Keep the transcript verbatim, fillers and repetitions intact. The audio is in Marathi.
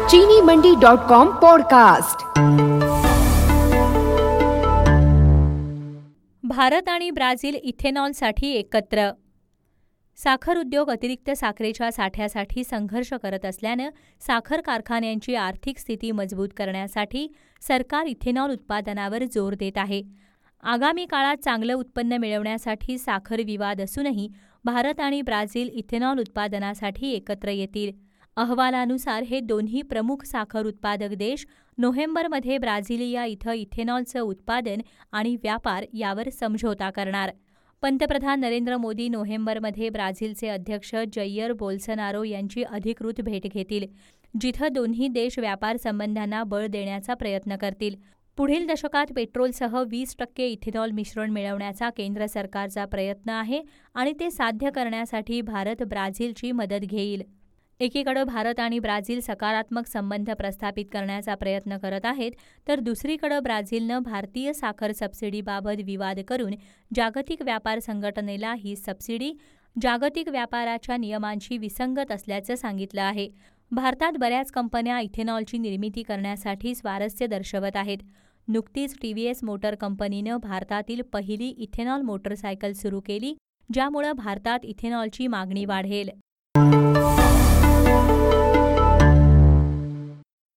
चीनी Mandi dot com podcast. Bharat आणि ब्राझील इथेनॉलसाठी एकत्र। साखर उद्योग अतिरिक्त साखरेच्या साठ्यासाठी संघर्ष करत असल्यानं साखर कारखान्यांची आर्थिक स्थिती मजबूत करण्यासाठी सरकार इथेनॉल उत्पादनावर जोर देत आहे। आगामी काळात चांगलं उत्पन्न मिळवण्यासाठी साखर विवाद असूनही भारत आणि ब्राझील इथेनॉल उत्पादनासाठी एकत्र येतील। अहवालानुसार हे दोन्ही प्रमुख साखर उत्पादक देश नोव्हेंबरमध्ये ब्राझिलिया इथं इथेनॉलचं उत्पादन आणि व्यापार यावर समझोता करणार। पंतप्रधान नरेंद्र मोदी नोव्हेंबरमध्ये ब्राझीलचे अध्यक्ष जैयर बोल्सोनारो यांची अधिकृत भेट घेतील, जिथं दोन्ही देश व्यापार संबंधांना बळ देण्याचा प्रयत्न करतील। पुढील दशकात पेट्रोलसह वीस टक्के इथेनॉल मिश्रण मिळवण्याचा केंद्र सरकारचा प्रयत्न आहे आणि ते साध्य करण्यासाठी भारत ब्राझीलची मदत घेईल। एकीकडे भारत आणि ब्राझील सकारात्मक संबंध प्रस्थापित करण्याचा प्रयत्न करत आहेत, तर दुसरीकडे ब्राझीलनं भारतीय साखर सबसिडीबाबत विवाद करून जागतिक व्यापार संघटनेला ही सबसिडी जागतिक व्यापाराच्या नियमांशी विसंगत असल्याचं सांगितलं आहे। भारतात बऱ्याच कंपन्या इथेनॉलची निर्मिती करण्यासाठी स्वारस्य दर्शवत आहेत। नुकतीच टीव्हीएस मोटर कंपनीनं भारतातील पहिली इथेनॉल मोटरसायकल सुरू केली, ज्यामुळे भारतात इथेनॉलची मागणी वाढेल।